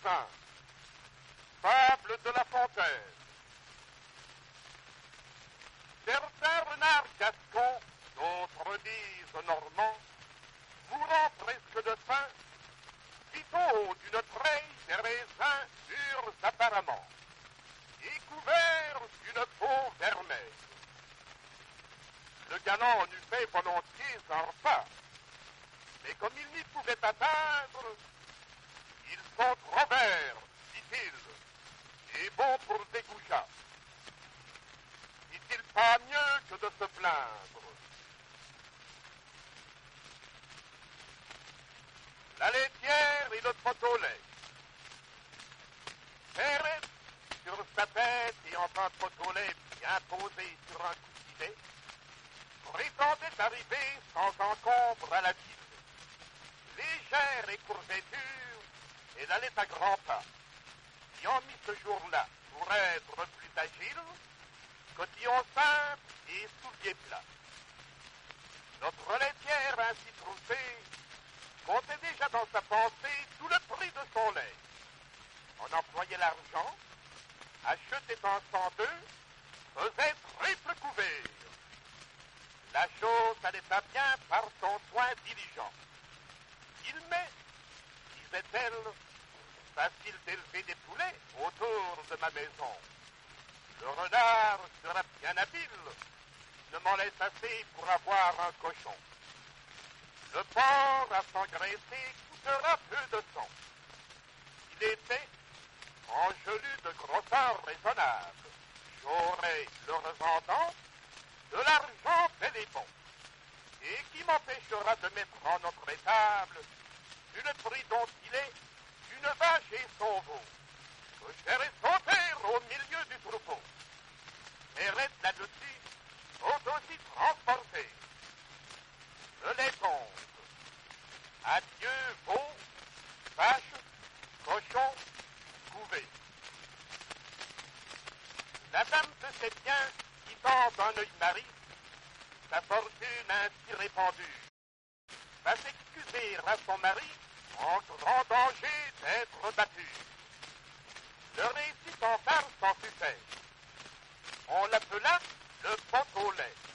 Saint, fable de La Fontaine. Certains renards gascons, d'autres disent normands, mourant presque de faim, vitaux d'une treille des raisins durs apparemment, et couverts d'une peau vermeille. Le galant en eût fait volontiers un repas, mais comme il n'y pouvait atteindre, ils sont trop verts, dit-il, et bons pour des goujats. Dit-il pas mieux que de se plaindre? La laitière et le pot-au-lait. Thérèse, sur sa tête et en un pot-au-lait bien posé sur un coussinet, prétendait arriver sans encombre à la ville. Légère et courbeture, elle allait à grands pas, ayant mis ce jour-là pour être plus agile, cotillon simple et souliers plats. Notre laitière ainsi troussée comptait déjà dans sa pensée tout le prix de son lait. On employait l'argent, achetait en 102, faisait triple couvert. La chose allait à bien par son soin diligent. Il m'est, disait-elle, facile d'élever des poulets autour de ma maison. Le renard sera bien habile, ne m'en laisse assez pour avoir un cochon. Le porc à s'engraisser coûtera peu de sang. Il était enjolu de grosseur raisonnable. J'aurai, le revendant, de l'argent bel et bon, et qui m'empêchera de mettre en notre étable une prix dont il est une vache et son veau, que je ferai sauter au milieu du troupeau. Et reste là-dessus, faut aussi transporter. Je les compte. Adieu, veau, vache, cochon, couvé. La dame de ses biens, quittant un œil mari, sa fortune ainsi répandue, va s'excuser à son mari en grand danger d'être battu. Le récit en farce en fut fait. On l'appela le pot au lait.